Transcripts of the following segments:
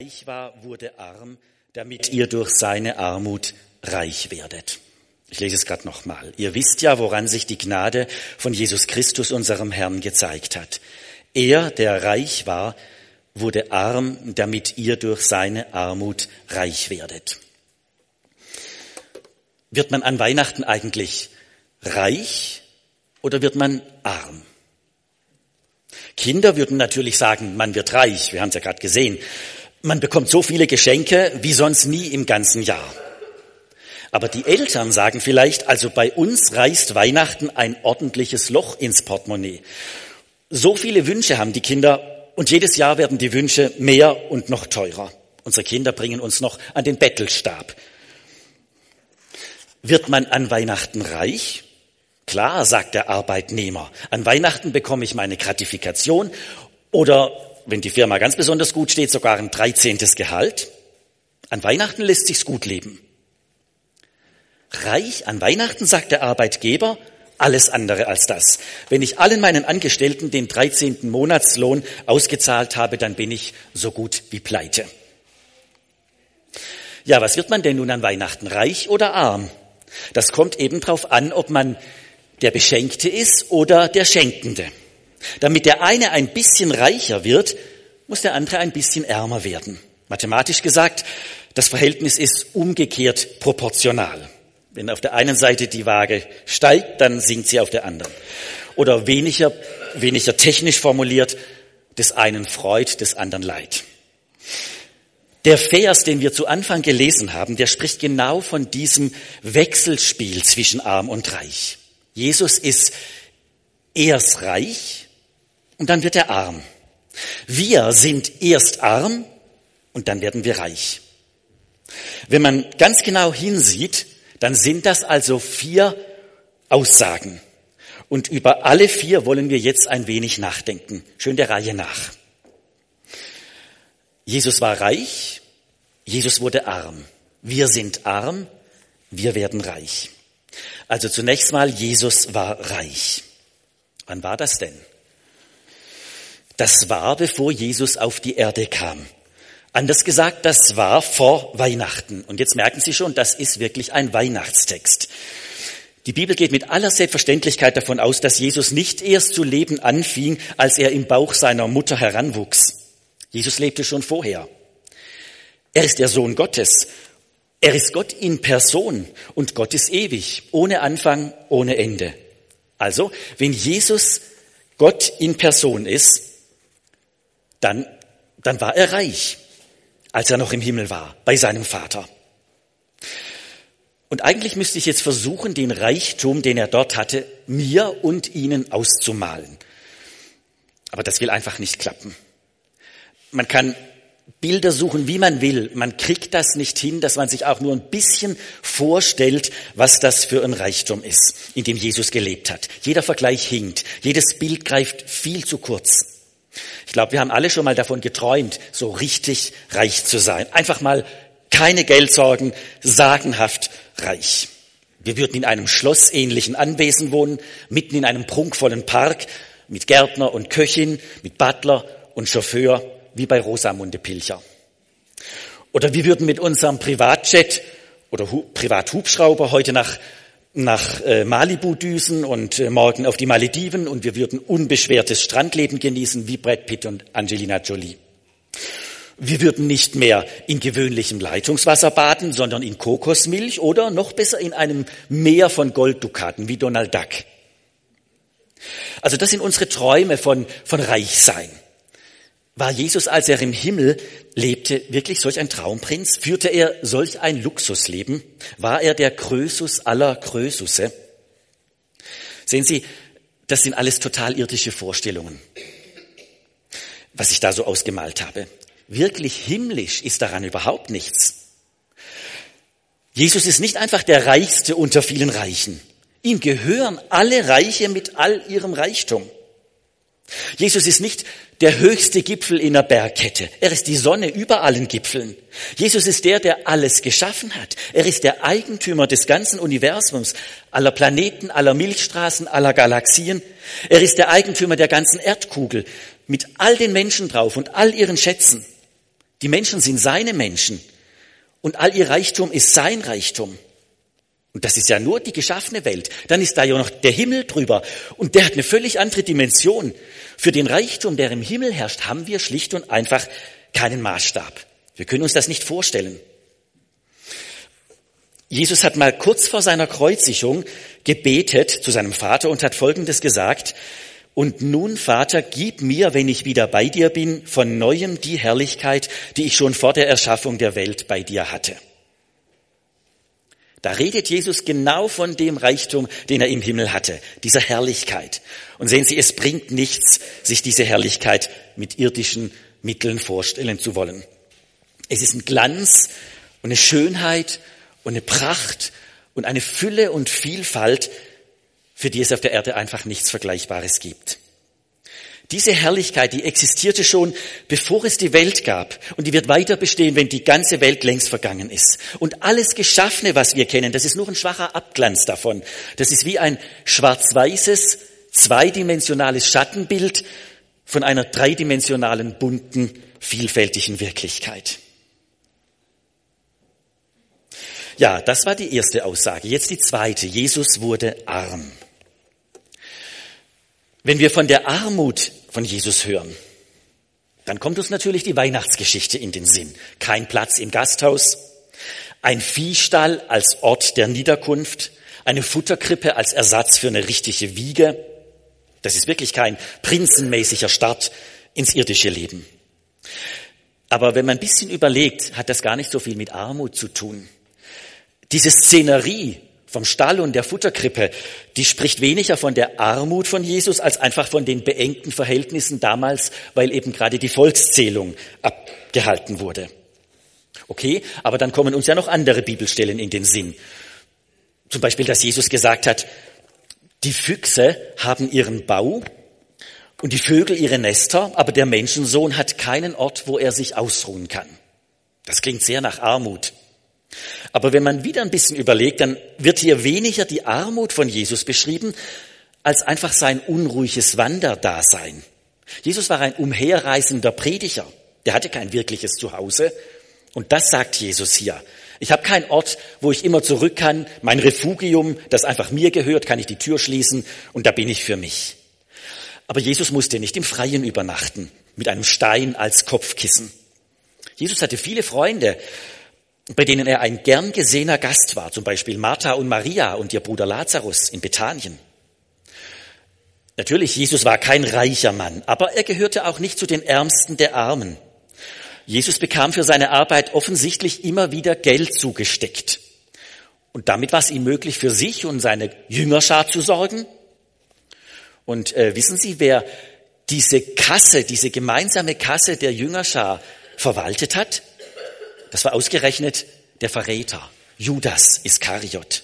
reich war, wurde arm, damit ihr durch seine Armut reich werdet. Ich lese es gerade nochmal. Ihr wisst ja, woran sich die Gnade von Jesus Christus, unserem Herrn, gezeigt hat. Er, der reich war, wurde arm, damit ihr durch seine Armut reich werdet. Wird man an Weihnachten eigentlich reich oder wird man arm? Kinder würden natürlich sagen, man wird reich. Wir haben es ja gerade gesehen. Man bekommt so viele Geschenke wie sonst nie im ganzen Jahr. Aber die Eltern sagen vielleicht, also bei uns reißt Weihnachten ein ordentliches Loch ins Portemonnaie. So viele Wünsche haben die Kinder und jedes Jahr werden die Wünsche mehr und noch teurer. Unsere Kinder bringen uns noch an den Bettelstab. Wird man an Weihnachten reich? Klar, sagt der Arbeitnehmer. An Weihnachten bekomme ich meine Gratifikation oder, wenn die Firma ganz besonders gut steht, sogar ein 13. Gehalt. An Weihnachten lässt sich's gut leben. Reich an Weihnachten, sagt der Arbeitgeber, alles andere als das. Wenn ich allen meinen Angestellten den 13. Monatslohn ausgezahlt habe, dann bin ich so gut wie pleite. Ja, was wird man denn nun an Weihnachten, reich oder arm? Das kommt eben drauf an, ob man der Beschenkte ist oder der Schenkende. Damit der eine ein bisschen reicher wird, muss der andere ein bisschen ärmer werden. Mathematisch gesagt, das Verhältnis ist umgekehrt proportional. Wenn auf der einen Seite die Waage steigt, dann sinkt sie auf der anderen. Oder weniger technisch formuliert, des einen Freud, des anderen Leid. Der Vers, den wir zu Anfang gelesen haben, der spricht genau von diesem Wechselspiel zwischen arm und reich. Jesus ist erst reich und dann wird er arm. Wir sind erst arm und dann werden wir reich. Wenn man ganz genau hinsieht, dann sind das also 4 Aussagen. Und über alle 4 wollen wir jetzt ein wenig nachdenken. Schön der Reihe nach. Jesus war reich, Jesus wurde arm. Wir sind arm, wir werden reich. Also zunächst mal, Jesus war reich. Wann war das denn? Das war, bevor Jesus auf die Erde kam. Anders gesagt, das war vor Weihnachten. Und jetzt merken Sie schon, das ist wirklich ein Weihnachtstext. Die Bibel geht mit aller Selbstverständlichkeit davon aus, dass Jesus nicht erst zu leben anfing, als er im Bauch seiner Mutter heranwuchs. Jesus lebte schon vorher. Er ist der Sohn Gottes. Er ist Gott in Person und Gott ist ewig, ohne Anfang, ohne Ende. Also, wenn Jesus Gott in Person ist, dann war er reich, als er noch im Himmel war, bei seinem Vater. Und eigentlich müsste ich jetzt versuchen, den Reichtum, den er dort hatte, mir und Ihnen auszumalen. Aber das will einfach nicht klappen. Man kann Bilder suchen, wie man will. Man kriegt das nicht hin, dass man sich auch nur ein bisschen vorstellt, was das für ein Reichtum ist, in dem Jesus gelebt hat. Jeder Vergleich hinkt. Jedes Bild greift viel zu kurz. Ich glaube, wir haben alle schon mal davon geträumt, so richtig reich zu sein. Einfach mal keine Geldsorgen, sagenhaft reich. Wir würden in einem schlossähnlichen Anwesen wohnen, mitten in einem prunkvollen Park, mit Gärtner und Köchin, mit Butler und Chauffeur, wie bei Rosamunde Pilcher. Oder wir würden mit unserem Privatjet oder Privathubschrauber heute nach Malibu düsen und morgen auf die Malediven und wir würden unbeschwertes Strandleben genießen wie Brad Pitt und Angelina Jolie. Wir würden nicht mehr in gewöhnlichem Leitungswasser baden, sondern in Kokosmilch oder noch besser in einem Meer von Golddukaten wie Donald Duck. Also das sind unsere Träume von Reichsein. War Jesus, als er im Himmel lebte, wirklich solch ein Traumprinz? Führte er solch ein Luxusleben? War er der Krösus aller Krösusse? Sehen Sie, das sind alles total irdische Vorstellungen, was ich da so ausgemalt habe. Wirklich himmlisch ist daran überhaupt nichts. Jesus ist nicht einfach der Reichste unter vielen Reichen. Ihm gehören alle Reiche mit all ihrem Reichtum. Jesus ist nicht der höchste Gipfel in der Bergkette. Er ist die Sonne über allen Gipfeln. Jesus ist der alles geschaffen hat. Er ist der Eigentümer des ganzen Universums, aller Planeten, aller Milchstraßen, aller Galaxien. Er ist der Eigentümer der ganzen Erdkugel mit all den Menschen drauf und all ihren Schätzen. Die Menschen sind seine Menschen und all ihr Reichtum ist sein Reichtum. Und das ist ja nur die geschaffene Welt. Dann ist da ja noch der Himmel drüber und der hat eine völlig andere Dimension. Für den Reichtum, der im Himmel herrscht, haben wir schlicht und einfach keinen Maßstab. Wir können uns das nicht vorstellen. Jesus hat mal kurz vor seiner Kreuzigung gebetet zu seinem Vater und hat Folgendes gesagt: Und nun, Vater, gib mir, wenn ich wieder bei dir bin, von Neuem die Herrlichkeit, die ich schon vor der Erschaffung der Welt bei dir hatte. Da redet Jesus genau von dem Reichtum, den er im Himmel hatte, dieser Herrlichkeit. Und sehen Sie, es bringt nichts, sich diese Herrlichkeit mit irdischen Mitteln vorstellen zu wollen. Es ist ein Glanz und eine Schönheit und eine Pracht und eine Fülle und Vielfalt, für die es auf der Erde einfach nichts Vergleichbares gibt. Diese Herrlichkeit, die existierte schon, bevor es die Welt gab. Und die wird weiter bestehen, wenn die ganze Welt längst vergangen ist. Und alles Geschaffene, was wir kennen, das ist nur ein schwacher Abglanz davon. Das ist wie ein schwarz-weißes, zweidimensionales Schattenbild von einer dreidimensionalen, bunten, vielfältigen Wirklichkeit. Ja, das war die erste Aussage. Jetzt die zweite. Jesus wurde arm. Wenn wir von der Armut von Jesus hören, dann kommt uns natürlich die Weihnachtsgeschichte in den Sinn. Kein Platz im Gasthaus, ein Viehstall als Ort der Niederkunft, eine Futterkrippe als Ersatz für eine richtige Wiege. Das ist wirklich kein prinzenmäßiger Start ins irdische Leben. Aber wenn man ein bisschen überlegt, hat das gar nicht so viel mit Armut zu tun. Diese Szenerie vom Stall und der Futterkrippe, die spricht weniger von der Armut von Jesus als einfach von den beengten Verhältnissen damals, weil eben gerade die Volkszählung abgehalten wurde. Okay, aber dann kommen uns ja noch andere Bibelstellen in den Sinn. Zum Beispiel, dass Jesus gesagt hat, die Füchse haben ihren Bau und die Vögel ihre Nester, aber der Menschensohn hat keinen Ort, wo er sich ausruhen kann. Das klingt sehr nach Armut. Aber wenn man wieder ein bisschen überlegt, dann wird hier weniger die Armut von Jesus beschrieben, als einfach sein unruhiges Wanderdasein. Jesus war ein umherreisender Prediger. Der hatte kein wirkliches Zuhause. Und das sagt Jesus hier. Ich habe keinen Ort, wo ich immer zurück kann. Mein Refugium, das einfach mir gehört, kann ich die Tür schließen und da bin ich für mich. Aber Jesus musste nicht im Freien übernachten, mit einem Stein als Kopfkissen. Jesus hatte viele Freunde, bei denen er ein gern gesehener Gast war, zum Beispiel Martha und Maria und ihr Bruder Lazarus in Bethanien. Natürlich, Jesus war kein reicher Mann, aber er gehörte auch nicht zu den Ärmsten der Armen. Jesus bekam für seine Arbeit offensichtlich immer wieder Geld zugesteckt. Und damit war es ihm möglich, für sich und seine Jüngerschar zu sorgen. Und wissen Sie, wer diese Kasse, diese gemeinsame Kasse der Jüngerschar verwaltet hat? Das war ausgerechnet der Verräter, Judas Iskariot.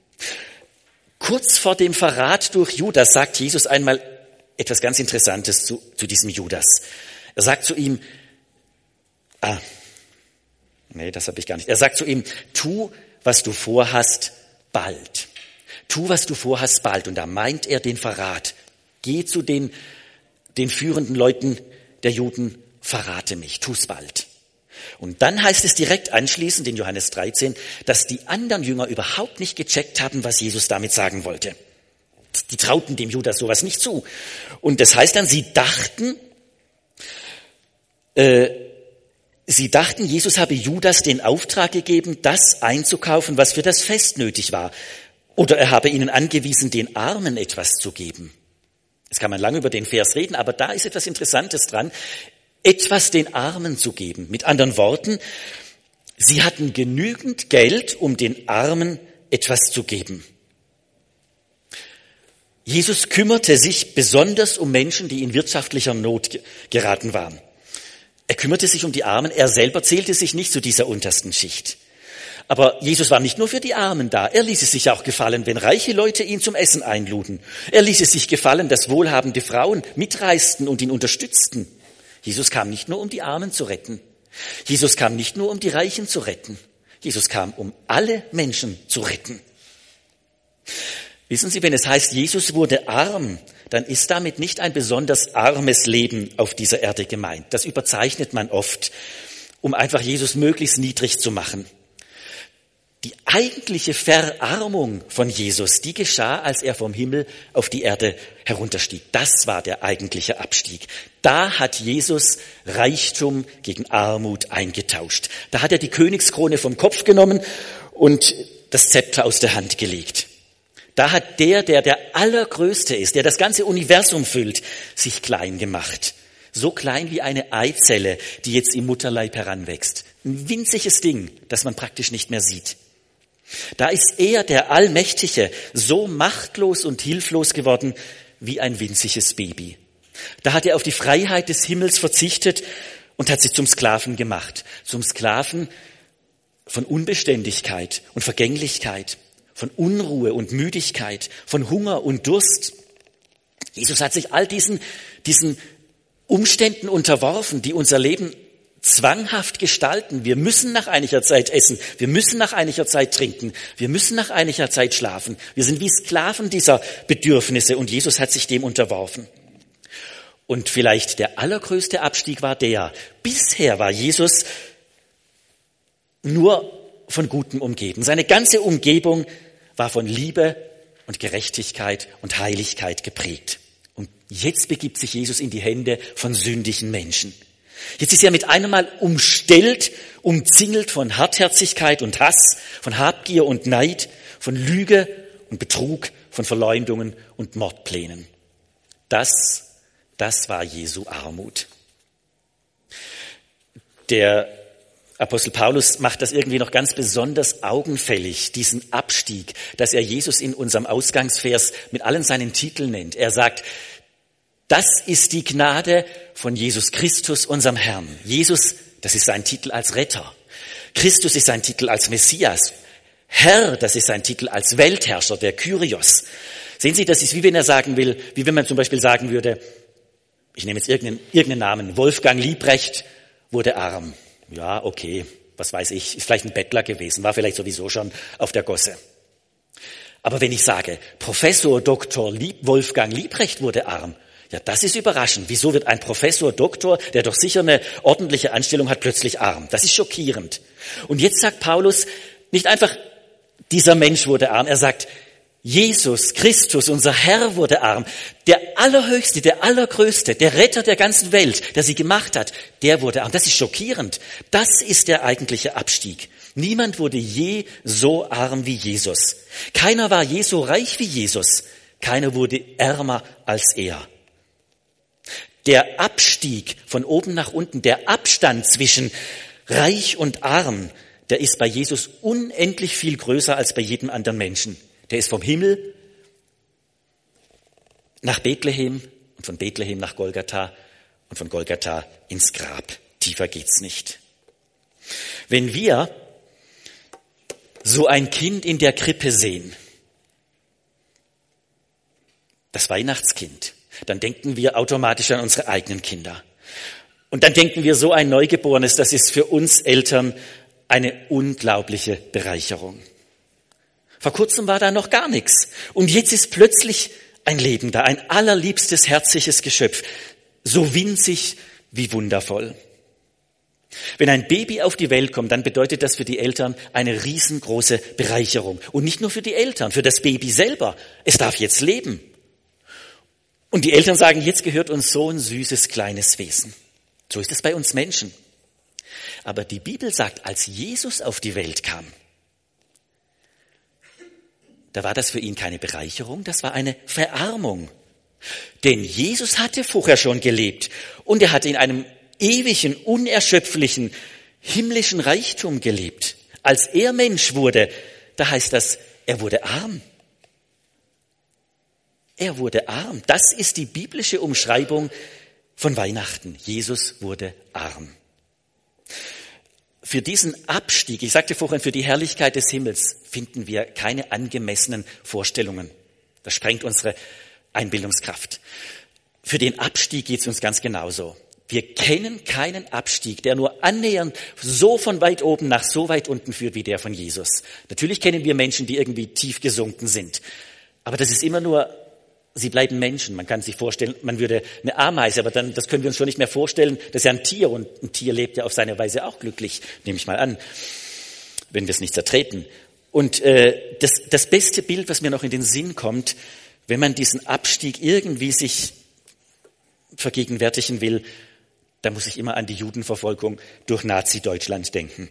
Kurz vor dem Verrat durch Judas sagt Jesus einmal etwas ganz Interessantes zu diesem Judas. Er sagt zu ihm, Er sagt zu ihm, tu, was du vorhast, bald. Tu, was du vorhast, bald. Und da meint er den Verrat. Geh zu den führenden Leuten der Juden, verrate mich, tu's bald. Und dann heißt es direkt anschließend in Johannes 13, dass die anderen Jünger überhaupt nicht gecheckt haben, was Jesus damit sagen wollte. Die trauten dem Judas sowas nicht zu. Und das heißt dann, sie dachten, Jesus habe Judas den Auftrag gegeben, das einzukaufen, was für das Fest nötig war. Oder er habe ihnen angewiesen, den Armen etwas zu geben. Jetzt kann man lange über den Vers reden, aber da ist etwas Interessantes dran. Etwas den Armen zu geben. Mit anderen Worten, sie hatten genügend Geld, um den Armen etwas zu geben. Jesus kümmerte sich besonders um Menschen, die in wirtschaftlicher Not geraten waren. Er kümmerte sich um die Armen, er selber zählte sich nicht zu dieser untersten Schicht. Aber Jesus war nicht nur für die Armen da, er ließ es sich auch gefallen, wenn reiche Leute ihn zum Essen einluden. Er ließ es sich gefallen, dass wohlhabende Frauen mitreisten und ihn unterstützten. Jesus kam nicht nur, um die Armen zu retten. Jesus kam nicht nur, um die Reichen zu retten. Jesus kam, um alle Menschen zu retten. Wissen Sie, wenn es heißt, Jesus wurde arm, dann ist damit nicht ein besonders armes Leben auf dieser Erde gemeint. Das überzeichnet man oft. um einfach Jesus möglichst niedrig zu machen. Die eigentliche Verarmung von Jesus, die geschah, als er vom Himmel auf die Erde herunterstieg. Das war der eigentliche Abstieg. Da hat Jesus Reichtum gegen Armut eingetauscht. Da hat er die Königskrone vom Kopf genommen und das Zepter aus der Hand gelegt. Da hat der Allergrößte ist, der das ganze Universum füllt, sich klein gemacht. So klein wie eine Eizelle, die jetzt im Mutterleib heranwächst. Ein winziges Ding, das man praktisch nicht mehr sieht. Da ist er, der Allmächtige, so machtlos und hilflos geworden wie ein winziges Baby. Da hat er auf die Freiheit des Himmels verzichtet und hat sich zum Sklaven gemacht. Zum Sklaven von Unbeständigkeit und Vergänglichkeit, von Unruhe und Müdigkeit, von Hunger und Durst. Jesus hat sich all diesen Umständen unterworfen, die unser Leben zwanghaft gestalten. Wir müssen nach einiger Zeit essen, wir müssen nach einiger Zeit trinken, wir müssen nach einiger Zeit schlafen. Wir sind wie Sklaven dieser Bedürfnisse und Jesus hat sich dem unterworfen. Und vielleicht der allergrößte Abstieg war bisher war Jesus nur von Gutem umgeben. Seine ganze Umgebung war von Liebe und Gerechtigkeit und Heiligkeit geprägt. Und jetzt begibt sich Jesus in die Hände von sündigen Menschen. Jetzt ist er mit einem Mal umzingelt von Hartherzigkeit und Hass, von Habgier und Neid, von Lüge und Betrug, von Verleumdungen und Mordplänen. Das war Jesu Armut. Der Apostel Paulus macht das irgendwie noch ganz besonders augenfällig, diesen Abstieg, dass er Jesus in unserem Ausgangsvers mit allen seinen Titeln nennt. Er sagt, das ist die Gnade von Jesus Christus, unserem Herrn. Jesus, das ist sein Titel als Retter. Christus ist sein Titel als Messias. Herr, das ist sein Titel als Weltherrscher, der Kyrios. Sehen Sie, das ist wie wenn er sagen will, wie wenn man zum Beispiel sagen würde, ich nehme jetzt irgendeinen Namen, Wolfgang Liebrecht wurde arm. Ja, okay, was weiß ich, ist vielleicht ein Bettler gewesen, war vielleicht sowieso schon auf der Gosse. Aber wenn ich sage, Professor Dr. Wolfgang Liebrecht wurde arm, ja, das ist überraschend. Wieso wird ein Professor, Doktor, der doch sicher eine ordentliche Anstellung hat, plötzlich arm? Das ist schockierend. Und jetzt sagt Paulus nicht einfach, dieser Mensch wurde arm. Er sagt, Jesus Christus, unser Herr, wurde arm. Der Allerhöchste, der Allergrößte, der Retter der ganzen Welt, der sie gemacht hat, der wurde arm. Das ist schockierend. Das ist der eigentliche Abstieg. Niemand wurde je so arm wie Jesus. Keiner war je so reich wie Jesus. Keiner wurde ärmer als er. Der Abstieg von oben nach unten, der Abstand zwischen reich und arm, der ist bei Jesus unendlich viel größer als bei jedem anderen Menschen. Der ist vom Himmel nach Bethlehem und von Bethlehem nach Golgatha und von Golgatha ins Grab. Tiefer geht's nicht. Wenn wir so ein Kind in der Krippe sehen, das Weihnachtskind, dann denken wir automatisch an unsere eigenen Kinder. Und dann denken wir, so ein Neugeborenes, das ist für uns Eltern eine unglaubliche Bereicherung. Vor kurzem war da noch gar nichts. Und jetzt ist plötzlich ein Leben da, ein allerliebstes, herzliches Geschöpf. So winzig wie wundervoll. Wenn ein Baby auf die Welt kommt, dann bedeutet das für die Eltern eine riesengroße Bereicherung. Und nicht nur für die Eltern, für das Baby selber. Es darf jetzt leben. Und die Eltern sagen, jetzt gehört uns so ein süßes, kleines Wesen. So ist es bei uns Menschen. Aber die Bibel sagt, als Jesus auf die Welt kam, da war das für ihn keine Bereicherung, das war eine Verarmung. Denn Jesus hatte vorher schon gelebt und er hatte in einem ewigen, unerschöpflichen, himmlischen Reichtum gelebt. Als er Mensch wurde, da heißt das, er wurde arm. Er wurde arm. Das ist die biblische Umschreibung von Weihnachten. Jesus wurde arm. Für diesen Abstieg, ich sagte vorhin, für die Herrlichkeit des Himmels finden wir keine angemessenen Vorstellungen. Das sprengt unsere Einbildungskraft. Für den Abstieg geht es uns ganz genauso. Wir kennen keinen Abstieg, der nur annähernd so von weit oben nach so weit unten führt wie der von Jesus. Natürlich kennen wir Menschen, die irgendwie tief gesunken sind. Aber das ist immer nur sie bleiben Menschen. Man kann sich vorstellen, man würde eine Ameise, aber dann, das können wir uns schon nicht mehr vorstellen. Das ist ja ein Tier und ein Tier lebt ja auf seine Weise auch glücklich, nehme ich mal an, wenn wir es nicht zertreten. Und das beste Bild, was mir noch in den Sinn kommt, wenn man diesen Abstieg irgendwie sich vergegenwärtigen will, da muss ich immer an die Judenverfolgung durch Nazi-Deutschland denken.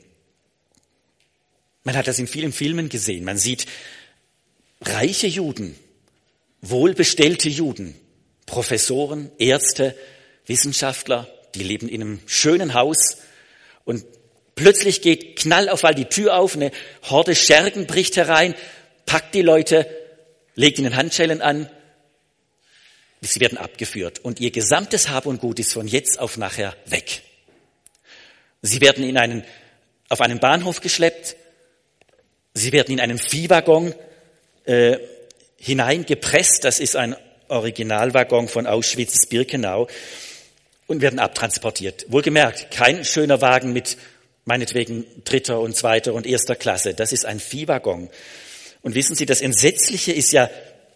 Man hat das in vielen Filmen gesehen. Man sieht reiche Juden, wohlbestellte Juden, Professoren, Ärzte, Wissenschaftler, die leben in einem schönen Haus und plötzlich geht Knall auf Fall die Tür auf, eine Horde Schergen bricht herein, packt die Leute, legt ihnen Handschellen an, sie werden abgeführt und ihr gesamtes Hab und Gut ist von jetzt auf nachher weg. Sie werden auf einen Bahnhof geschleppt, sie werden in einen Viehwaggon hineingepresst, das ist ein Originalwaggon von Auschwitz-Birkenau, und werden abtransportiert. Wohlgemerkt, kein schöner Wagen mit meinetwegen 3. und 2. und 1. Klasse, das ist ein Viehwaggon. Und wissen Sie, das Entsetzliche ist ja,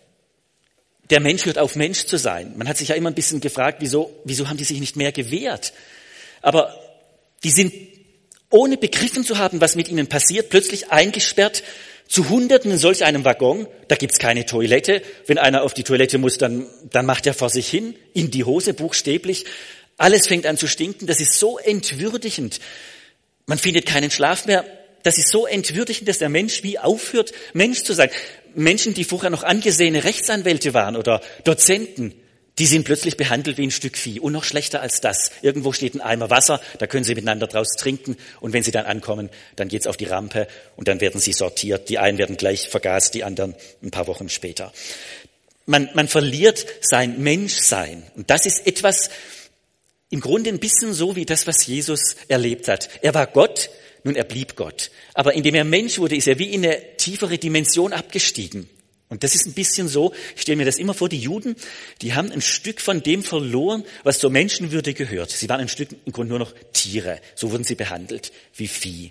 der Mensch hört auf, Mensch zu sein. Man hat sich ja immer ein bisschen gefragt, wieso haben die sich nicht mehr gewehrt? Aber die sind, ohne begriffen zu haben, was mit ihnen passiert, plötzlich eingesperrt zu Hunderten in solch einem Waggon. Da gibt's keine Toilette. Wenn einer auf die Toilette muss, dann macht er vor sich hin, in die Hose buchstäblich. Alles fängt an zu stinken. Das ist so entwürdigend. Man findet keinen Schlaf mehr. Das ist so entwürdigend, dass der Mensch wie aufhört, Mensch zu sein. Menschen, die vorher noch angesehene Rechtsanwälte waren oder Dozenten, die sind plötzlich behandelt wie ein Stück Vieh. Und noch schlechter als das. Irgendwo steht ein Eimer Wasser, da können sie miteinander draus trinken. Und wenn sie dann ankommen, dann geht's auf die Rampe und dann werden sie sortiert. Die einen werden gleich vergast, die anderen ein paar Wochen später. Man verliert sein Menschsein. Und das ist etwas, im Grunde ein bisschen so wie das, was Jesus erlebt hat. Er war Gott, nun er blieb Gott. Aber indem er Mensch wurde, ist er wie in eine tiefere Dimension abgestiegen. Und das ist ein bisschen so, ich stelle mir das immer vor, die Juden, die haben ein Stück von dem verloren, was zur Menschenwürde gehört. Sie waren ein Stück im Grunde nur noch Tiere. So wurden sie behandelt, wie Vieh.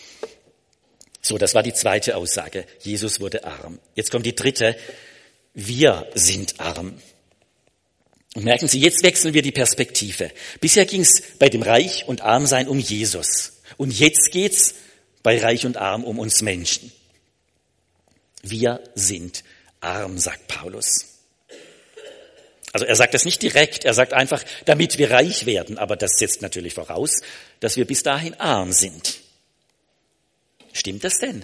So, das war die zweite Aussage. Jesus wurde arm. Jetzt kommt die dritte. Wir sind arm. Und merken Sie, jetzt wechseln wir die Perspektive. Bisher ging es bei dem Reich und Armsein um Jesus. Und jetzt geht's bei Reich und Arm um uns Menschen. Wir sind arm, sagt Paulus. Also er sagt das nicht direkt, er sagt einfach, damit wir reich werden. Aber das setzt natürlich voraus, dass wir bis dahin arm sind. Stimmt das denn?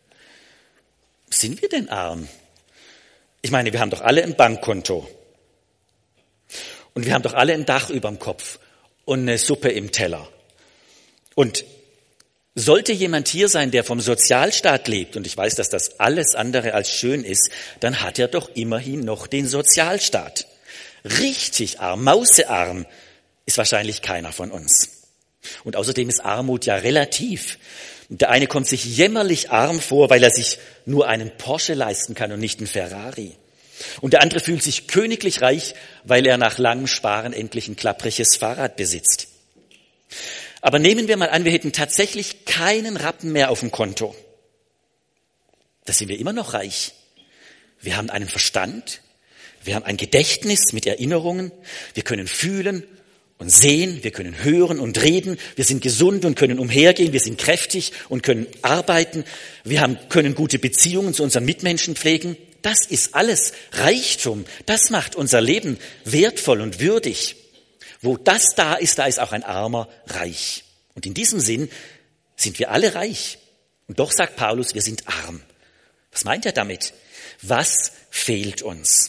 Sind wir denn arm? Ich meine, wir haben doch alle ein Bankkonto. Und wir haben doch alle ein Dach überm Kopf und eine Suppe im Teller. Und sollte jemand hier sein, der vom Sozialstaat lebt, und ich weiß, dass das alles andere als schön ist, dann hat er doch immerhin noch den Sozialstaat. Richtig arm, mausearm ist wahrscheinlich keiner von uns. Und außerdem ist Armut ja relativ. Der eine kommt sich jämmerlich arm vor, weil er sich nur einen Porsche leisten kann und nicht einen Ferrari. Und der andere fühlt sich königlich reich, weil er nach langem Sparen endlich ein klappriges Fahrrad besitzt. Aber nehmen wir mal an, wir hätten tatsächlich keinen Rappen mehr auf dem Konto. Da sind wir immer noch reich. Wir haben einen Verstand, wir haben ein Gedächtnis mit Erinnerungen, wir können fühlen und sehen, wir können hören und reden, wir sind gesund und können umhergehen, wir sind kräftig und können arbeiten, können gute Beziehungen zu unseren Mitmenschen pflegen. Das ist alles Reichtum, das macht unser Leben wertvoll und würdig. Wo das da ist auch ein Armer reich. Und in diesem Sinn sind wir alle reich. Und doch sagt Paulus, wir sind arm. Was meint er damit? Was fehlt uns?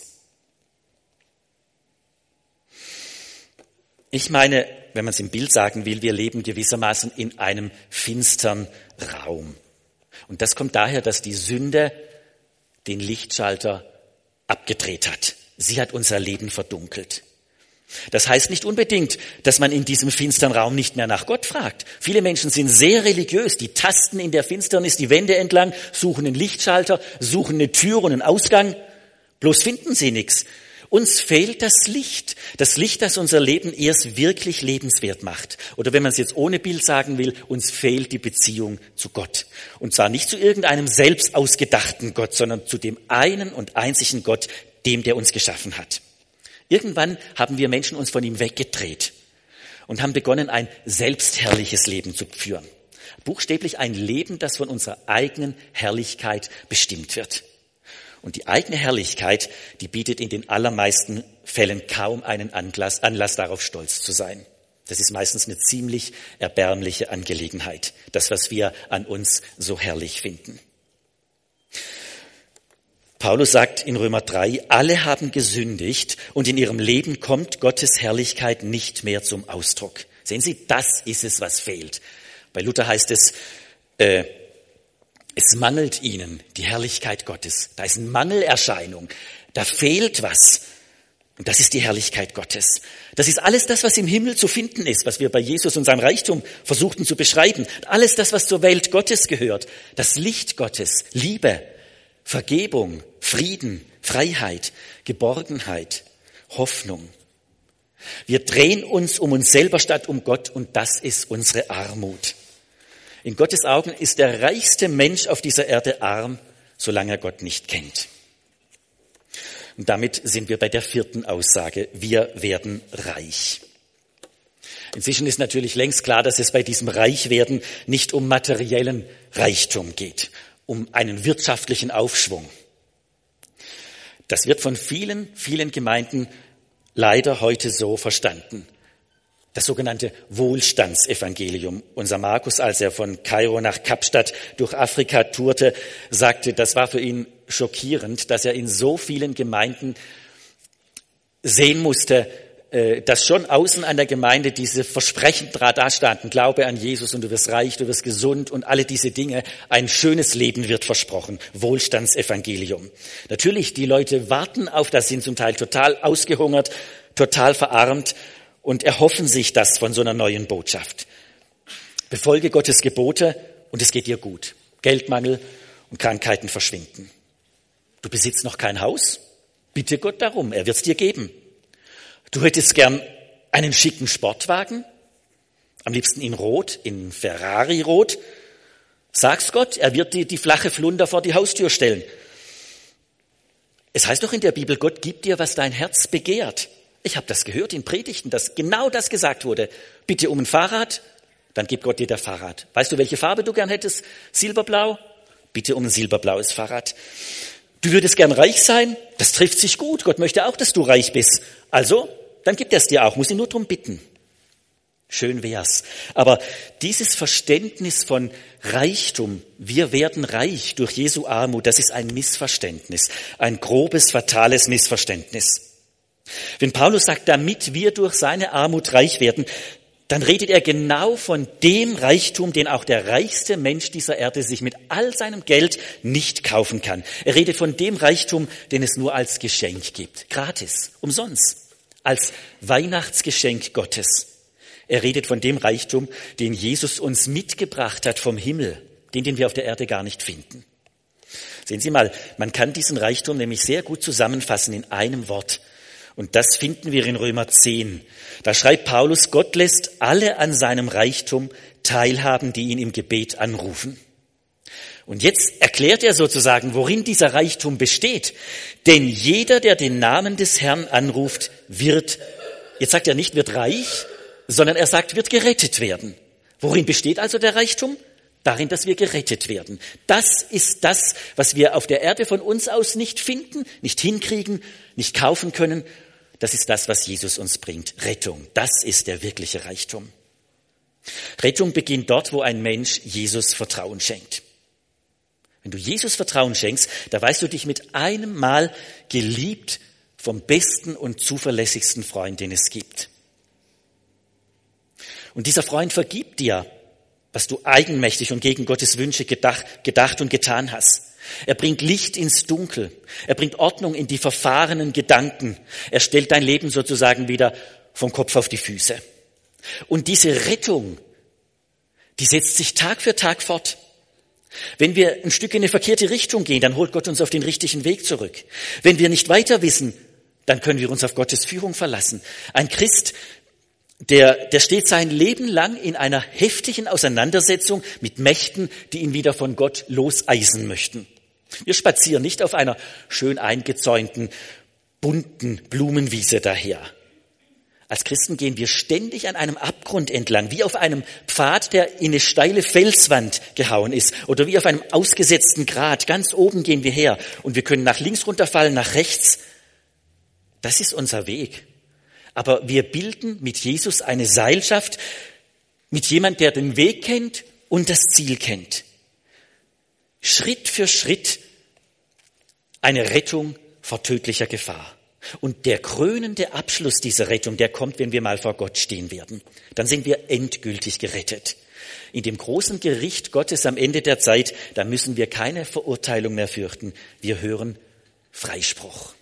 Ich meine, wenn man es im Bild sagen will, wir leben gewissermaßen in einem finstern Raum. Und das kommt daher, dass die Sünde den Lichtschalter abgedreht hat. Sie hat unser Leben verdunkelt. Das heißt nicht unbedingt, dass man in diesem finsteren Raum nicht mehr nach Gott fragt. Viele Menschen sind sehr religiös, die tasten in der Finsternis die Wände entlang, suchen einen Lichtschalter, suchen eine Tür und einen Ausgang, bloß finden sie nichts. Uns fehlt das Licht, das unser Leben erst wirklich lebenswert macht. Oder wenn man es jetzt ohne Bild sagen will, uns fehlt die Beziehung zu Gott. Und zwar nicht zu irgendeinem selbst ausgedachten Gott, sondern zu dem einen und einzigen Gott, dem, der uns geschaffen hat. Irgendwann haben wir Menschen uns von ihm weggedreht und haben begonnen, ein selbstherrliches Leben zu führen. Buchstäblich ein Leben, das von unserer eigenen Herrlichkeit bestimmt wird. Und die eigene Herrlichkeit, die bietet in den allermeisten Fällen kaum einen Anlass darauf stolz zu sein. Das ist meistens eine ziemlich erbärmliche Angelegenheit, das, was wir an uns so herrlich finden. Paulus sagt in Römer 3, alle haben gesündigt und in ihrem Leben kommt Gottes Herrlichkeit nicht mehr zum Ausdruck. Sehen Sie, das ist es, was fehlt. Bei Luther heißt es, es mangelt ihnen die Herrlichkeit Gottes. Da ist eine Mangelerscheinung, da fehlt was. Und das ist die Herrlichkeit Gottes. Das ist alles das, was im Himmel zu finden ist, was wir bei Jesus und seinem Reichtum versuchten zu beschreiben. Alles das, was zur Welt Gottes gehört. Das Licht Gottes, Liebe, Vergebung, Frieden, Freiheit, Geborgenheit, Hoffnung. Wir drehen uns um uns selber statt um Gott und das ist unsere Armut. In Gottes Augen ist der reichste Mensch auf dieser Erde arm, solange er Gott nicht kennt. Und damit sind wir bei der vierten Aussage. Wir werden reich. Inzwischen ist natürlich längst klar, dass es bei diesem Reichwerden nicht um materiellen Reichtum geht, um einen wirtschaftlichen Aufschwung. Das wird von vielen, vielen Gemeinden leider heute so verstanden. Das sogenannte Wohlstandsevangelium. Unser Markus, als er von Kairo nach Kapstadt durch Afrika tourte, sagte, das war für ihn schockierend, dass er in so vielen Gemeinden sehen musste, dass schon außen an der Gemeinde diese Versprechen da standen. Glaube an Jesus und du wirst reich, du wirst gesund und alle diese Dinge. Ein schönes Leben wird versprochen. Wohlstandsevangelium. Natürlich, die Leute warten auf das, sind zum Teil total ausgehungert, total verarmt und erhoffen sich das von so einer neuen Botschaft. Befolge Gottes Gebote und es geht dir gut. Geldmangel und Krankheiten verschwinden. Du besitzt noch kein Haus? Bitte Gott darum, er wird es dir geben. Du hättest gern einen schicken Sportwagen, am liebsten in Rot, in Ferrari-Rot. Sag's Gott, er wird dir die flache Flunder vor die Haustür stellen. Es heißt doch in der Bibel, Gott gibt dir, was dein Herz begehrt. Ich habe das gehört in Predigten, dass genau das gesagt wurde. Bitte um ein Fahrrad, dann gibt Gott dir das Fahrrad. Weißt du, welche Farbe du gern hättest? Silberblau? Bitte um ein silberblaues Fahrrad. Du würdest gern reich sein? Das trifft sich gut. Gott möchte auch, dass du reich bist. Also, dann gibt er es dir auch. Muss ihn nur drum bitten. Schön wär's. Aber dieses Verständnis von Reichtum, wir werden reich durch Jesu Armut, das ist ein Missverständnis. Ein grobes, fatales Missverständnis. Wenn Paulus sagt, damit wir durch seine Armut reich werden, dann redet er genau von dem Reichtum, den auch der reichste Mensch dieser Erde sich mit all seinem Geld nicht kaufen kann. Er redet von dem Reichtum, den es nur als Geschenk gibt. Gratis, umsonst, als Weihnachtsgeschenk Gottes. Er redet von dem Reichtum, den Jesus uns mitgebracht hat vom Himmel, den wir auf der Erde gar nicht finden. Sehen Sie mal, man kann diesen Reichtum nämlich sehr gut zusammenfassen in einem Wort. Und das finden wir in Römer 10. Da schreibt Paulus, Gott lässt alle an seinem Reichtum teilhaben, die ihn im Gebet anrufen. Und jetzt erklärt er sozusagen, worin dieser Reichtum besteht. Denn jeder, der den Namen des Herrn anruft, wird, jetzt sagt er nicht, wird reich, sondern er sagt, wird gerettet werden. Worin besteht also der Reichtum? Darin, dass wir gerettet werden. Das ist das, was wir auf der Erde von uns aus nicht finden, nicht hinkriegen, nicht kaufen können. Das ist das, was Jesus uns bringt. Rettung, das ist der wirkliche Reichtum. Rettung beginnt dort, wo ein Mensch Jesus Vertrauen schenkt. Wenn du Jesus Vertrauen schenkst, da weißt du dich mit einem Mal geliebt vom besten und zuverlässigsten Freund, den es gibt. Und dieser Freund vergibt dir, was du eigenmächtig und gegen Gottes Wünsche gedacht und getan hast. Er bringt Licht ins Dunkel. Er bringt Ordnung in die verfahrenen Gedanken. Er stellt dein Leben sozusagen wieder vom Kopf auf die Füße. Und diese Rettung, die setzt sich Tag für Tag fort. Wenn wir ein Stück in eine verkehrte Richtung gehen, dann holt Gott uns auf den richtigen Weg zurück. Wenn wir nicht weiter wissen, dann können wir uns auf Gottes Führung verlassen. Ein Christ, der steht sein Leben lang in einer heftigen Auseinandersetzung mit Mächten, die ihn wieder von Gott loseisen möchten. Wir spazieren nicht auf einer schön eingezäunten bunten Blumenwiese daher. Als Christen gehen wir ständig an einem Abgrund entlang, wie auf einem Pfad, der in eine steile Felswand gehauen ist oder wie auf einem ausgesetzten Grat. Ganz oben gehen wir her und wir können nach links runterfallen, nach rechts. Das ist unser Weg. Aber wir bilden mit Jesus eine Seilschaft, mit jemand, der den Weg kennt und das Ziel kennt. Schritt für Schritt eine Rettung vor tödlicher Gefahr. Und der krönende Abschluss dieser Rettung, der kommt, wenn wir mal vor Gott stehen werden. Dann sind wir endgültig gerettet. In dem großen Gericht Gottes am Ende der Zeit, da müssen wir keine Verurteilung mehr fürchten. Wir hören Freispruch.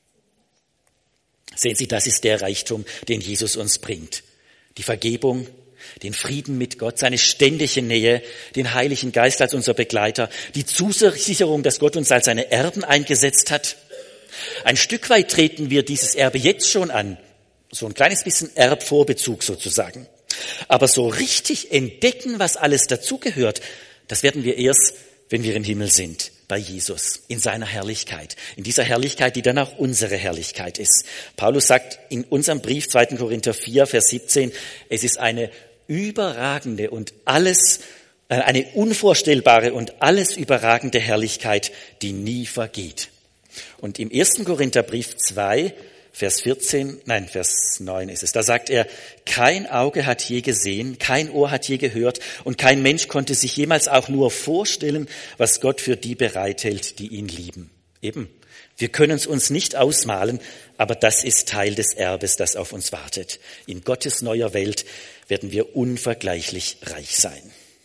Sehen Sie, das ist der Reichtum, den Jesus uns bringt. Die Vergebung, den Frieden mit Gott, seine ständige Nähe, den Heiligen Geist als unser Begleiter, die Zusicherung, dass Gott uns als seine Erben eingesetzt hat. Ein Stück weit treten wir dieses Erbe jetzt schon an, so ein kleines bisschen Erbvorbezug sozusagen. Aber so richtig entdecken, was alles dazugehört, das werden wir erst, wenn wir im Himmel sind, bei Jesus, in seiner Herrlichkeit, in dieser Herrlichkeit, die dann auch unsere Herrlichkeit ist. Paulus sagt in unserem Brief 2. Korinther 4, Vers 17, es ist eine überragende und eine unvorstellbare und alles überragende Herrlichkeit, die nie vergeht. Und im 1. Korintherbrief 2, Vers 9 ist es, da sagt er, kein Auge hat je gesehen, kein Ohr hat je gehört und kein Mensch konnte sich jemals auch nur vorstellen, was Gott für die bereithält, die ihn lieben. Eben, wir können es uns nicht ausmalen, aber das ist Teil des Erbes, das auf uns wartet. In Gottes neuer Welt werden wir unvergleichlich reich sein.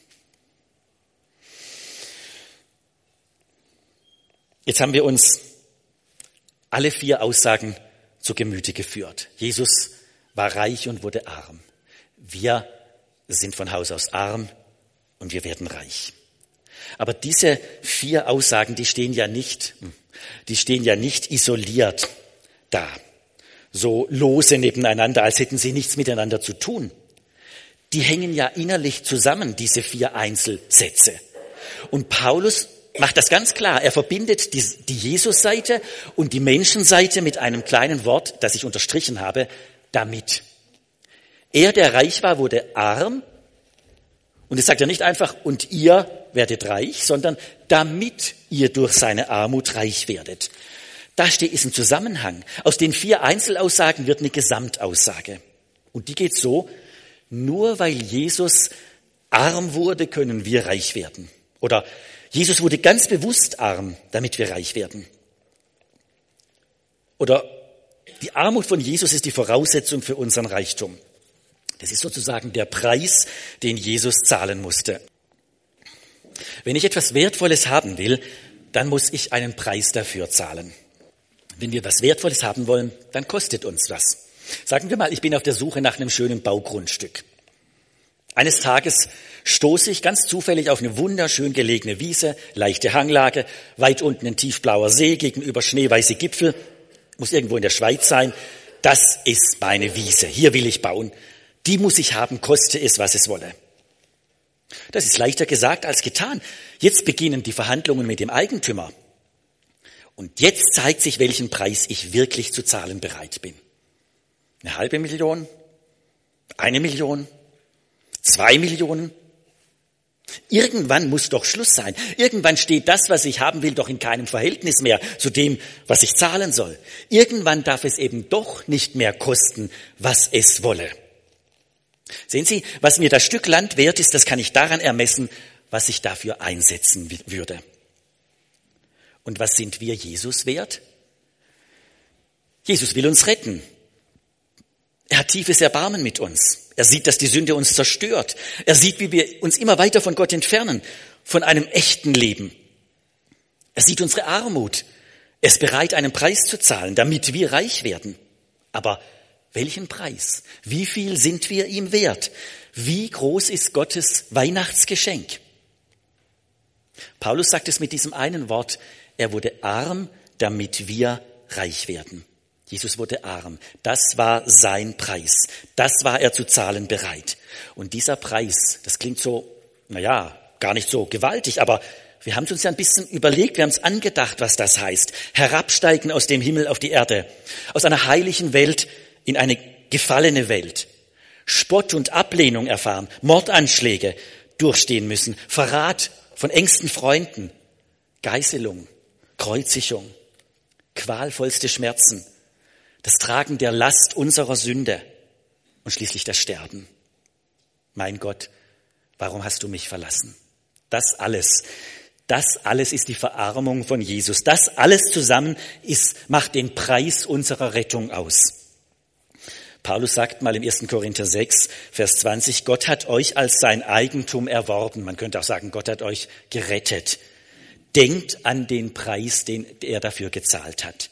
Jetzt haben wir uns alle 4 Aussagen zu Gemüte geführt. Jesus war reich und wurde arm. Wir sind von Haus aus arm und wir werden reich. Aber diese 4 Aussagen, die stehen ja nicht isoliert da, so lose nebeneinander, als hätten sie nichts miteinander zu tun. Die hängen ja innerlich zusammen, diese 4 Einzelsätze. Und Paulus macht das ganz klar. Er verbindet die Jesus-Seite und die Menschenseite mit einem kleinen Wort, das ich unterstrichen habe, damit. Er, der reich war, wurde arm. Und es sagt ja nicht einfach, und ihr werdet reich, sondern damit ihr durch seine Armut reich werdet. Da ist ein Zusammenhang. Aus den 4 Einzelaussagen wird eine Gesamtaussage. Und die geht so, nur weil Jesus arm wurde, können wir reich werden. Oder Jesus wurde ganz bewusst arm, damit wir reich werden. Oder die Armut von Jesus ist die Voraussetzung für unseren Reichtum. Das ist sozusagen der Preis, den Jesus zahlen musste. Wenn ich etwas Wertvolles haben will, dann muss ich einen Preis dafür zahlen. Wenn wir was Wertvolles haben wollen, dann kostet uns was. Sagen wir mal, ich bin auf der Suche nach einem schönen Baugrundstück. Eines Tages stoße ich ganz zufällig auf eine wunderschön gelegene Wiese, leichte Hanglage, weit unten ein tiefblauer See, gegenüber schneeweiße Gipfel, muss irgendwo in der Schweiz sein. Das ist meine Wiese, hier will ich bauen. Die muss ich haben, koste es, was es wolle. Das ist leichter gesagt als getan. Jetzt beginnen die Verhandlungen mit dem Eigentümer. Und jetzt zeigt sich, welchen Preis ich wirklich zu zahlen bereit bin. 500.000? 1 Million? 2 Millionen? Irgendwann muss doch Schluss sein. Irgendwann steht das, was ich haben will, doch in keinem Verhältnis mehr zu dem, was ich zahlen soll. Irgendwann darf es eben doch nicht mehr kosten, was es wolle. Sehen Sie, was mir das Stück Land wert ist, das kann ich daran ermessen, was ich dafür einsetzen würde. Und was sind wir Jesus wert? Jesus will uns retten. Er hat tiefes Erbarmen mit uns. Er sieht, dass die Sünde uns zerstört. Er sieht, wie wir uns immer weiter von Gott entfernen, von einem echten Leben. Er sieht unsere Armut. Er ist bereit, einen Preis zu zahlen, damit wir reich werden. Aber welchen Preis? Wie viel sind wir ihm wert? Wie groß ist Gottes Weihnachtsgeschenk? Paulus sagt es mit diesem einen Wort, er wurde arm, damit wir reich werden. Jesus wurde arm. Das war sein Preis. Das war er zu zahlen bereit. Und dieser Preis, das klingt so, gar nicht so gewaltig, aber wir haben es uns ja ein bisschen überlegt, wir haben es angedacht, was das heißt. Herabsteigen aus dem Himmel auf die Erde, aus einer heiligen Welt in eine gefallene Welt. Spott und Ablehnung erfahren, Mordanschläge durchstehen müssen, Verrat von engsten Freunden, Geißelung, Kreuzigung, qualvollste Schmerzen, das Tragen der Last unserer Sünde und schließlich das Sterben. Mein Gott, warum hast du mich verlassen? Das alles ist die Verarmung von Jesus. Das alles zusammen macht den Preis unserer Rettung aus. Paulus sagt mal im 1. Korinther 6, Vers 20, Gott hat euch als sein Eigentum erworben. Man könnte auch sagen, Gott hat euch gerettet. Denkt an den Preis, den er dafür gezahlt hat.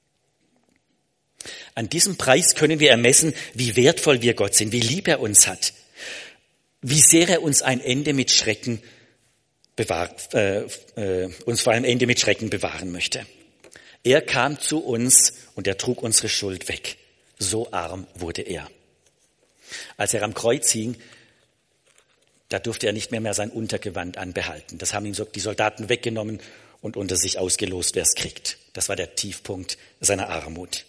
An diesem Preis können wir ermessen, wie wertvoll wir Gott sind, wie lieb er uns hat, wie sehr er uns ein Ende mit Schrecken uns vor einem Ende mit Schrecken bewahren möchte. Er kam zu uns und er trug unsere Schuld weg. So arm wurde er. Als er am Kreuz hing, da durfte er nicht mehr sein Untergewand anbehalten. Das haben ihm die Soldaten weggenommen und unter sich ausgelost, wer es kriegt. Das war der Tiefpunkt seiner Armut.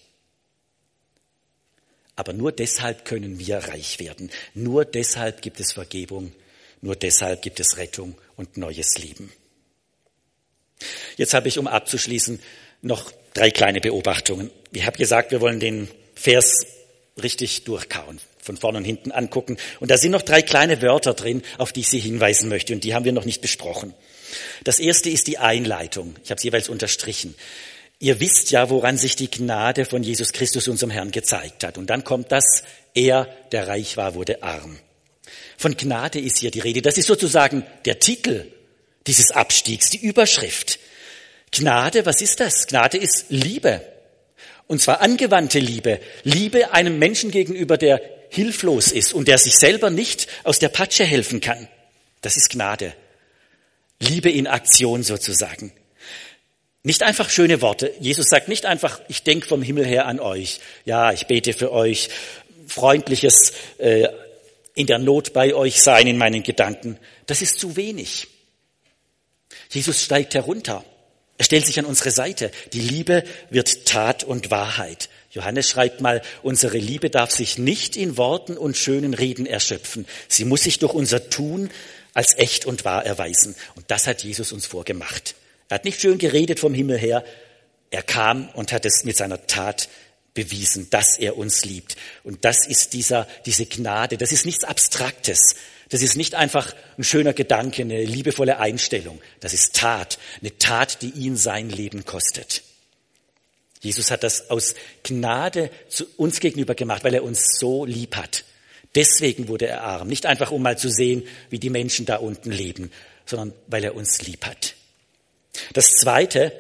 Aber nur deshalb können wir reich werden. Nur deshalb gibt es Vergebung. Nur deshalb gibt es Rettung und neues Leben. Jetzt habe ich, um abzuschließen, noch 3 kleine Beobachtungen. Ich habe gesagt, wir wollen den Vers richtig durchkauen, von vorne und hinten angucken. Und da sind noch 3 kleine Wörter drin, auf die ich Sie hinweisen möchte. Und die haben wir noch nicht besprochen. Das erste ist die Einleitung. Ich habe es jeweils unterstrichen. Ihr wisst ja, woran sich die Gnade von Jesus Christus, unserem Herrn, gezeigt hat. Und dann kommt das, er, der reich war, wurde arm. Von Gnade ist hier die Rede. Das ist sozusagen der Titel dieses Abstiegs, die Überschrift. Gnade, was ist das? Gnade ist Liebe. Und zwar angewandte Liebe. Liebe einem Menschen gegenüber, der hilflos ist und der sich selber nicht aus der Patsche helfen kann. Das ist Gnade. Liebe in Aktion sozusagen. Nicht einfach schöne Worte. Jesus sagt nicht einfach, ich denke vom Himmel her an euch. Ja, ich bete für euch. Freundliches in der Not bei euch sein in meinen Gedanken. Das ist zu wenig. Jesus steigt herunter. Er stellt sich an unsere Seite. Die Liebe wird Tat und Wahrheit. Johannes schreibt mal, unsere Liebe darf sich nicht in Worten und schönen Reden erschöpfen. Sie muss sich durch unser Tun als echt und wahr erweisen. Und das hat Jesus uns vorgemacht. Er hat nicht schön geredet vom Himmel her. Er kam und hat es mit seiner Tat bewiesen, dass er uns liebt. Und das ist diese Gnade. Das ist nichts Abstraktes. Das ist nicht einfach ein schöner Gedanke, eine liebevolle Einstellung. Das ist Tat, eine Tat, die ihn sein Leben kostet. Jesus hat das aus Gnade zu uns gegenüber gemacht, weil er uns so lieb hat. Deswegen wurde er arm. Nicht einfach, um mal zu sehen, wie die Menschen da unten leben, sondern weil er uns lieb hat. Das Zweite,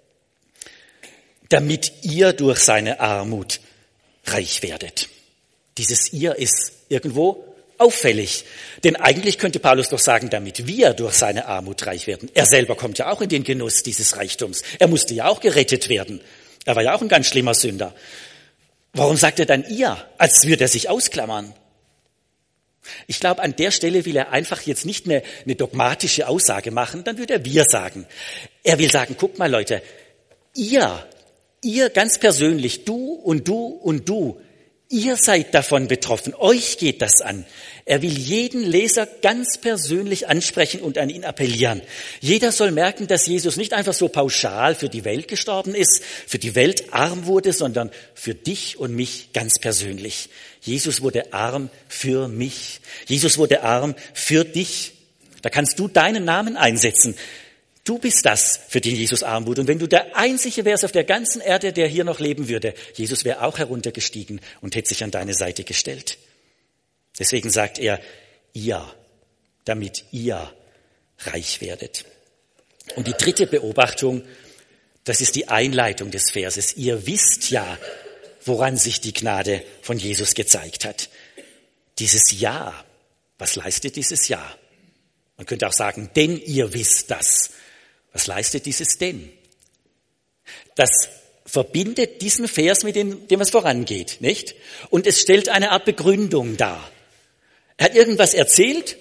damit ihr durch seine Armut reich werdet. Dieses ihr ist irgendwo auffällig. Denn eigentlich könnte Paulus doch sagen, damit wir durch seine Armut reich werden. Er selber kommt ja auch in den Genuss dieses Reichtums. Er musste ja auch gerettet werden. Er war ja auch ein ganz schlimmer Sünder. Warum sagt er dann ihr, als würde er sich ausklammern? Ich glaube, an der Stelle will er einfach jetzt nicht eine dogmatische Aussage machen, dann würde er wir sagen. Er will sagen, guck mal Leute, ihr ganz persönlich, du und du und du, ihr seid davon betroffen, euch geht das an. Er will jeden Leser ganz persönlich ansprechen und an ihn appellieren. Jeder soll merken, dass Jesus nicht einfach so pauschal für die Welt gestorben ist, für die Welt arm wurde, sondern für dich und mich ganz persönlich. Jesus wurde arm für mich. Jesus wurde arm für dich. Da kannst du deinen Namen einsetzen. Du bist das, für den Jesus arm wurde. Und wenn du der Einzige wärst auf der ganzen Erde, der hier noch leben würde, Jesus wäre auch heruntergestiegen und hätte sich an deine Seite gestellt. Deswegen sagt er, ihr, damit ihr reich werdet. Und die dritte Beobachtung, das ist die Einleitung des Verses. Ihr wisst ja, woran sich die Gnade von Jesus gezeigt hat. Dieses Ja, was leistet dieses Ja? Man könnte auch sagen, denn ihr wisst das. Was leistet dieses denn? Das verbindet diesen Vers mit dem, was vorangeht, nicht? Und es stellt eine Art Begründung dar. Er hat irgendwas erzählt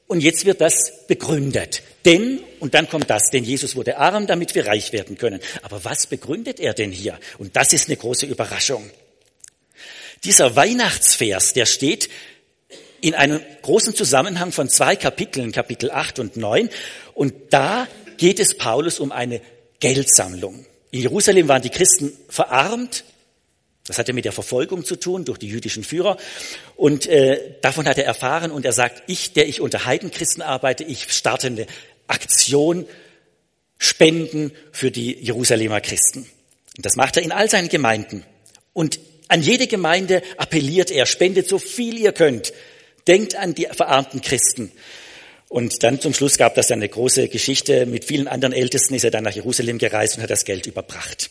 Und jetzt wird das begründet. Denn, und dann kommt das, denn Jesus wurde arm, damit wir reich werden können. Aber was begründet er denn hier? Und das ist eine große Überraschung. Dieser Weihnachtsvers, der steht in einem großen Zusammenhang von 2 Kapiteln, Kapitel 8 und 9. Und da geht es Paulus um eine Geldsammlung. In Jerusalem waren die Christen verarmt. Das hatte mit der Verfolgung zu tun durch die jüdischen Führer. Und davon hat er erfahren und er sagt, ich unter Heidenchristen arbeite, ich starte eine Aktion, Spenden für die Jerusalemer Christen. Und das macht er in all seinen Gemeinden. Und an jede Gemeinde appelliert er, spendet so viel ihr könnt. Denkt an die verarmten Christen. Und dann zum Schluss gab das dann eine große Geschichte. Mit vielen anderen Ältesten ist er dann nach Jerusalem gereist und hat das Geld überbracht.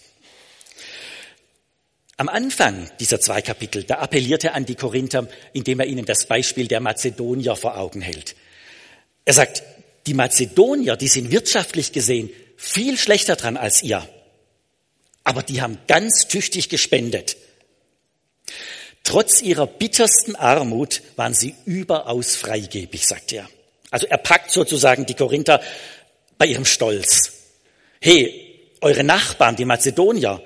Am Anfang dieser 2 Kapitel, da appelliert er an die Korinther, indem er ihnen das Beispiel der Mazedonier vor Augen hält. Er sagt, die Mazedonier, die sind wirtschaftlich gesehen viel schlechter dran als ihr. Aber die haben ganz tüchtig gespendet. Trotz ihrer bittersten Armut waren sie überaus freigebig, sagt er. Also er packt sozusagen die Korinther bei ihrem Stolz. Hey, eure Nachbarn, die Mazedonier,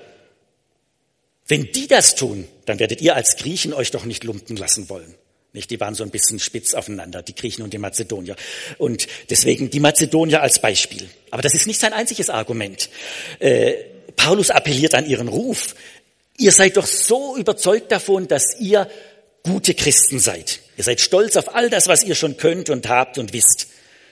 wenn die das tun, dann werdet ihr als Griechen euch doch nicht lumpen lassen wollen. Nicht? Die waren so ein bisschen spitz aufeinander, die Griechen und die Mazedonier. Und deswegen die Mazedonier als Beispiel. Aber das ist nicht sein einziges Argument. Paulus appelliert an ihren Ruf. Ihr seid doch so überzeugt davon, dass ihr gute Christen seid. Ihr seid stolz auf all das, was ihr schon könnt und habt und wisst.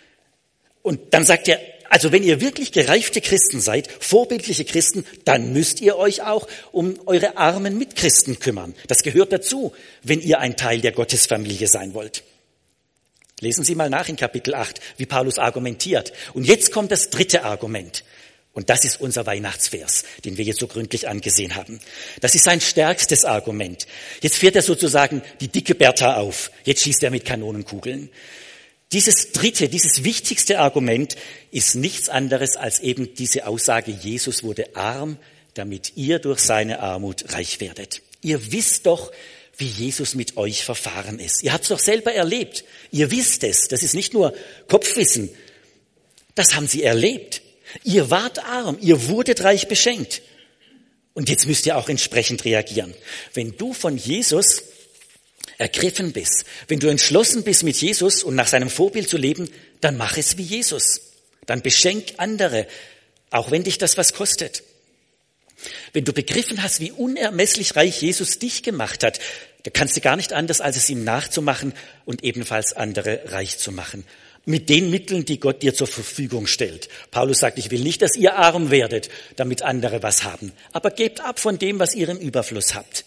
Und dann sagt er, also wenn ihr wirklich gereifte Christen seid, vorbildliche Christen, dann müsst ihr euch auch um eure armen Mitchristen kümmern. Das gehört dazu, wenn ihr ein Teil der Gottesfamilie sein wollt. Lesen Sie mal nach in Kapitel 8, wie Paulus argumentiert. Und jetzt kommt das 3. Argument. Und das ist unser Weihnachtsvers, den wir jetzt so gründlich angesehen haben. Das ist sein stärkstes Argument. Jetzt fährt er sozusagen die dicke Bertha auf. Jetzt schießt er mit Kanonenkugeln. Dieses 3., dieses wichtigste Argument ist nichts anderes als eben diese Aussage, Jesus wurde arm, damit ihr durch seine Armut reich werdet. Ihr wisst doch, wie Jesus mit euch verfahren ist. Ihr habt es doch selber erlebt. Ihr wisst es. Das ist nicht nur Kopfwissen. Das haben sie erlebt. Ihr wart arm, ihr wurdet reich beschenkt. Und jetzt müsst ihr auch entsprechend reagieren. Wenn du von Jesus ergriffen bist, wenn du entschlossen bist, mit Jesus und nach seinem Vorbild zu leben, dann mach es wie Jesus. Dann beschenk andere, auch wenn dich das was kostet. Wenn du begriffen hast, wie unermesslich reich Jesus dich gemacht hat, da kannst du gar nicht anders, als es ihm nachzumachen und ebenfalls andere reich zu machen. Mit den Mitteln, die Gott dir zur Verfügung stellt. Paulus sagt, ich will nicht, dass ihr arm werdet, damit andere was haben. Aber gebt ab von dem, was ihr im Überfluss habt.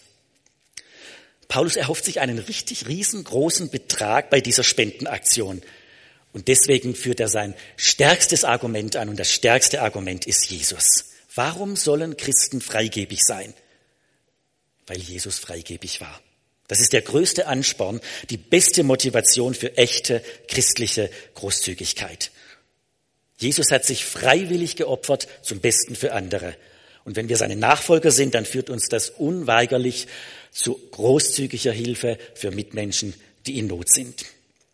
Paulus erhofft sich einen richtig riesengroßen Betrag bei dieser Spendenaktion. Und deswegen führt er sein stärkstes Argument an. Und das stärkste Argument ist Jesus. Warum sollen Christen freigebig sein? Weil Jesus freigebig war. Das ist der größte Ansporn, die beste Motivation für echte christliche Großzügigkeit. Jesus hat sich freiwillig geopfert zum Besten für andere. Und wenn wir seine Nachfolger sind, dann führt uns das unweigerlich zu großzügiger Hilfe für Mitmenschen, die in Not sind.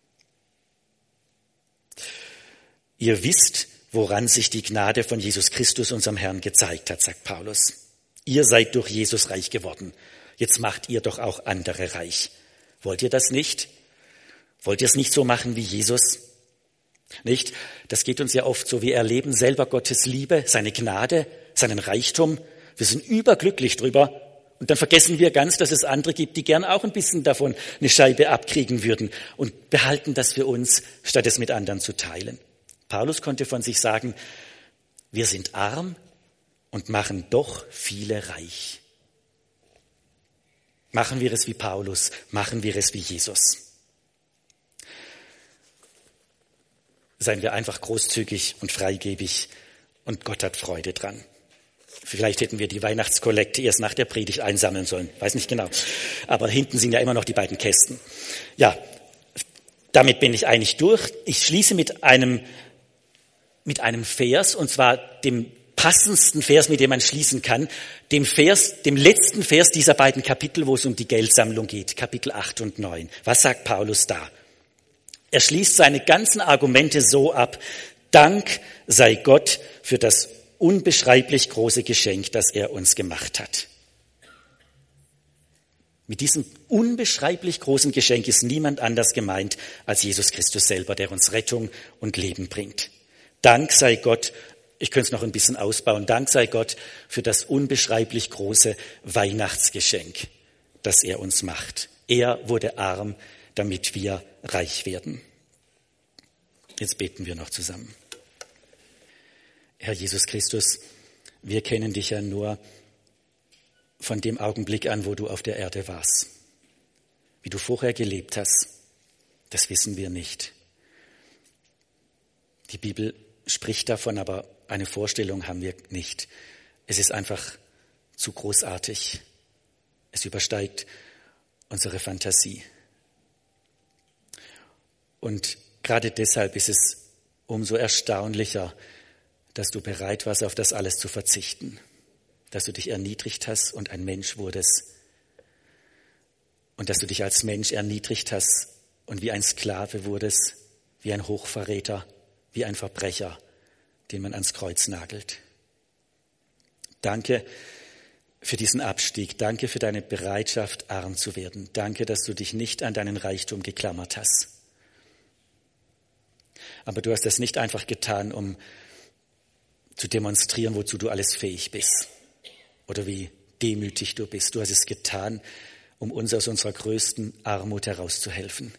Ihr wisst, woran sich die Gnade von Jesus Christus, unserem Herrn, gezeigt hat, sagt Paulus. Ihr seid durch Jesus reich geworden. Jetzt macht ihr doch auch andere reich. Wollt ihr das nicht? Wollt ihr es nicht so machen wie Jesus? Nicht? Das geht uns ja oft so. Wir erleben selber Gottes Liebe, seine Gnade, seinen Reichtum. Wir sind überglücklich drüber. Und dann vergessen wir ganz, dass es andere gibt, die gern auch ein bisschen davon eine Scheibe abkriegen würden und behalten das für uns, statt es mit anderen zu teilen. Paulus konnte von sich sagen, wir sind arm und machen doch viele reich. Machen wir es wie Paulus, machen wir es wie Jesus. Seien wir einfach großzügig und freigebig und Gott hat Freude dran. Vielleicht hätten wir die Weihnachtskollekte erst nach der Predigt einsammeln sollen, weiß nicht genau. Aber hinten sind ja immer noch die beiden Kästen. Ja, damit bin ich eigentlich durch. Ich schließe mit einem Vers, und zwar dem passendsten Vers, mit dem man schließen kann, dem letzten Vers dieser beiden Kapitel, wo es um die Geldsammlung geht, Kapitel 8 und 9. Was sagt Paulus da? Er schließt seine ganzen Argumente so ab: Dank sei Gott für das unbeschreiblich große Geschenk, das er uns gemacht hat. Mit diesem unbeschreiblich großen Geschenk ist niemand anders gemeint als Jesus Christus selber, der uns Rettung und Leben bringt. Dank sei Gott, ich könnte es noch ein bisschen ausbauen, Dank sei Gott für das unbeschreiblich große Weihnachtsgeschenk, das er uns macht. Er wurde arm, damit wir reich werden. Jetzt beten wir noch zusammen. Herr Jesus Christus, wir kennen dich ja nur von dem Augenblick an, wo du auf der Erde warst. Wie du vorher gelebt hast, das wissen wir nicht. Die Bibel spricht davon, aber eine Vorstellung haben wir nicht. Es ist einfach zu großartig. Es übersteigt unsere Fantasie. Und gerade deshalb ist es umso erstaunlicher, dass du bereit warst, auf das alles zu verzichten. Dass du dich erniedrigt hast und ein Mensch wurdest. Und dass du dich als Mensch erniedrigt hast und wie ein Sklave wurdest, wie ein Hochverräter, wie ein Verbrecher, den man ans Kreuz nagelt. Danke für diesen Abstieg. Danke für deine Bereitschaft, arm zu werden. Danke, dass du dich nicht an deinen Reichtum geklammert hast. Aber du hast das nicht einfach getan, um zu demonstrieren, wozu du alles fähig bist. Oder wie demütig du bist. Du hast es getan, um uns aus unserer größten Armut herauszuhelfen.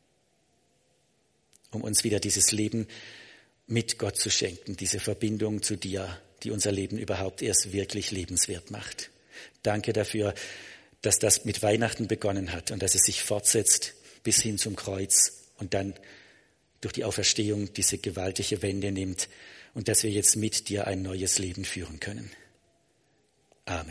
Um uns wieder dieses Leben mit Gott zu schenken, diese Verbindung zu dir, die unser Leben überhaupt erst wirklich lebenswert macht. Danke dafür, dass das mit Weihnachten begonnen hat und dass es sich fortsetzt bis hin zum Kreuz und dann durch die Auferstehung diese gewaltige Wende nimmt und dass wir jetzt mit dir ein neues Leben führen können. Amen.